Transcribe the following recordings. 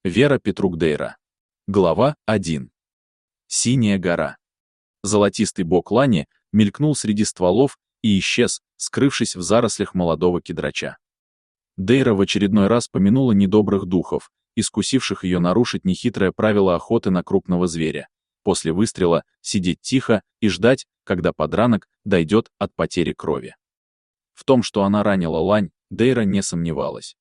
Вера Петрук Дейра. Глава 1. Синяя гора. Золотистый бок лани мелькнул среди стволов и исчез, скрывшись в зарослях молодого кедрача. Дейра в очередной раз помянула недобрых духов, искусивших ее нарушить нехитрое правило охоты на крупного зверя. После выстрела сидеть тихо и ждать, когда подранок дойдет от потери крови. В том, что она ранила лань, Дейра не сомневалась.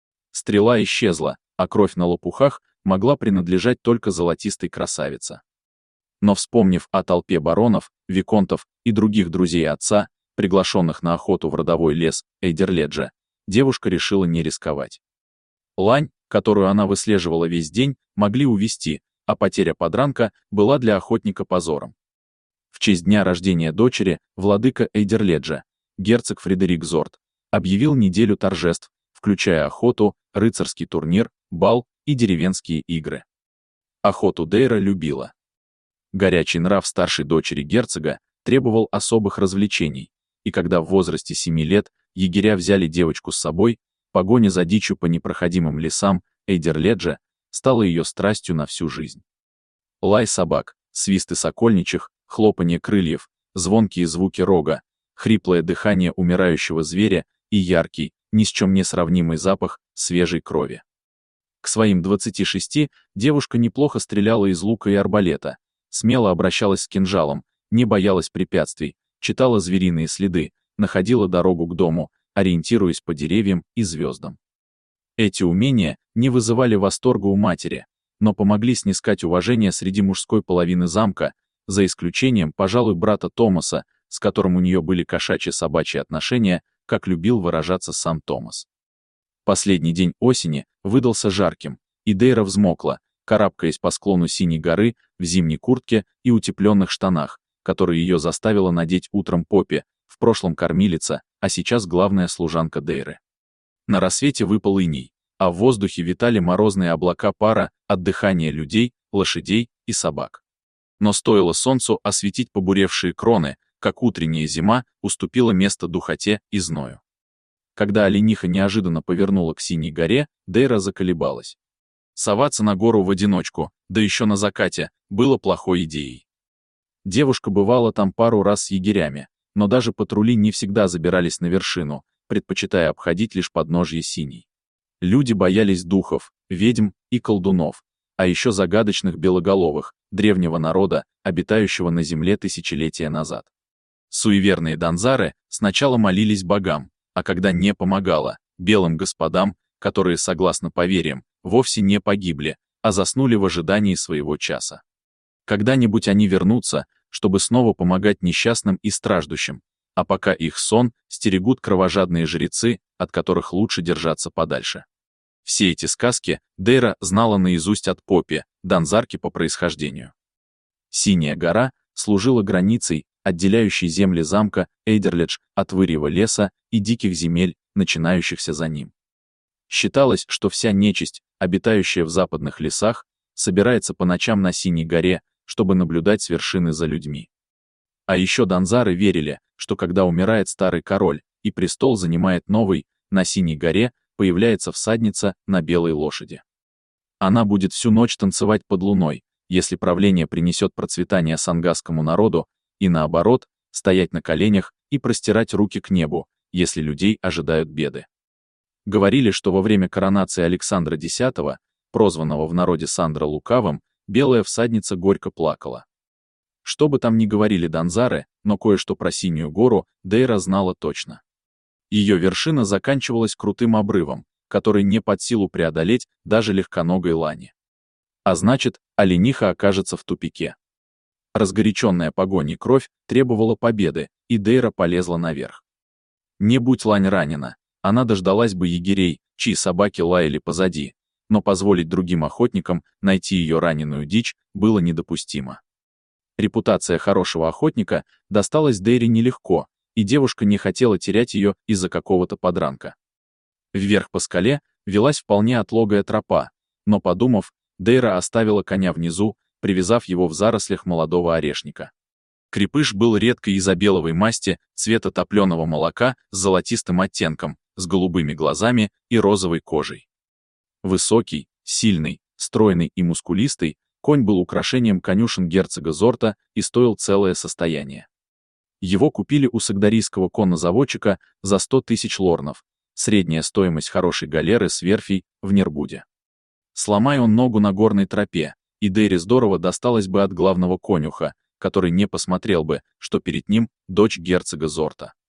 Стрела исчезла, а кровь на лопухах могла принадлежать только золотистой красавице. Но вспомнив о толпе баронов, виконтов и других друзей отца, приглашенных на охоту в родовой лес Эйдерледжа, девушка решила не рисковать. Лань, которую она выслеживала весь день, могли увести, а потеря подранка была для охотника позором. В честь дня рождения дочери владыка Эйдерледжа, герцог Фредерик Зорт, объявил неделю торжеств, включая охоту, рыцарский турнир, бал и деревенские игры. Охоту Дейра любила. Горячий нрав старшей дочери герцога требовал особых развлечений, и когда в возрасте 7 лет егеря взяли девочку с собой, погоня за дичью по непроходимым лесам Эйдерледжа стала ее страстью на всю жизнь. Лай собак, свисты сокольничих, хлопанье крыльев, звонкие звуки рога, хриплое дыхание умирающего зверя и яркий, ни с чем не сравнимый запах свежей крови. К своим 26 девушка неплохо стреляла из лука и арбалета, смело обращалась с кинжалом, не боялась препятствий, читала звериные следы, находила дорогу к дому, ориентируясь по деревьям и звездам. Эти умения не вызывали восторга у матери, но помогли снискать уважение среди мужской половины замка, за исключением, пожалуй, брата Томаса, с которым у нее были кошачьи-собачьи отношения, как любил выражаться сам Томас. Последний день осени выдался жарким, и Дейра взмокла, карабкаясь по склону Синей горы в зимней куртке и утепленных штанах, которые ее заставила надеть утром Поппи, в прошлом кормилица, а сейчас главная служанка Дейры. На рассвете выпал иней, а в воздухе витали морозные облака пара от дыхания людей, лошадей и собак. Но стоило солнцу осветить побуревшие кроны, как утренняя зима уступила место духоте и зною. Когда олениха неожиданно повернула к Синей горе, Дейра заколебалась. Соваться на гору в одиночку, да еще на закате, было плохой идеей. Девушка бывала там пару раз с егерями, но даже патрули не всегда забирались на вершину, предпочитая обходить лишь подножье Синей. Люди боялись духов, ведьм и колдунов, а еще загадочных белоголовых, древнего народа, обитающего на земле тысячелетия назад. Суеверные данзары сначала молились богам, а когда не помогало, белым господам, которые, согласно поверьям, вовсе не погибли, а заснули в ожидании своего часа. Когда-нибудь они вернутся, чтобы снова помогать несчастным и страждущим, а пока их сон стерегут кровожадные жрецы, от которых лучше держаться подальше. Все эти сказки Дейра знала наизусть от Поппи, данзарки по происхождению. Синяя гора служила границей, отделяющей земли замка Эйдерледж от вырьего леса и диких земель, начинающихся за ним. Считалось, что вся нечисть, обитающая в западных лесах, собирается по ночам на Синей горе, чтобы наблюдать с вершины за людьми. А еще данзары верили, что когда умирает старый король и престол занимает новый, на Синей горе появляется всадница на белой лошади. Она будет всю ночь танцевать под луной, если правление принесет процветание сангасскому народу, и наоборот, стоять на коленях и простирать руки к небу, если людей ожидают беды. Говорили, что во время коронации Александра X, прозванного в народе Сандра Лукавым, белая всадница горько плакала. Что бы там ни говорили данзары, но кое-что про Синюю гору Дейра знала точно. Ее вершина заканчивалась крутым обрывом, который не под силу преодолеть даже легконогой лани. А значит, олениха окажется в тупике. Разгоряченная погоней кровь требовала победы, и Дейра полезла наверх. Не будь лань ранена, она дождалась бы егерей, чьи собаки лаяли позади, но позволить другим охотникам найти ее раненую дичь было недопустимо. Репутация хорошего охотника досталась Дейре нелегко, и девушка не хотела терять ее из-за какого-то подранка. Вверх по скале велась вполне отлогая тропа, но, подумав, Дейра оставила коня внизу, привязав его в зарослях молодого орешника. Крепыш был редкой изобеловой масти, цвета топленого молока с золотистым оттенком, с голубыми глазами и розовой кожей. Высокий, сильный, Стройный и мускулистый, конь был украшением конюшен герцога Зорта и стоил целое состояние. Его купили у сагдарийского коннозаводчика за 100 тысяч лорнов, средняя стоимость хорошей галеры с верфей в Нербуде. Сломай он ногу на горной тропе, и Дейре здорово досталось бы от главного конюха, который не посмотрел бы, что перед ним дочь герцога Зорта.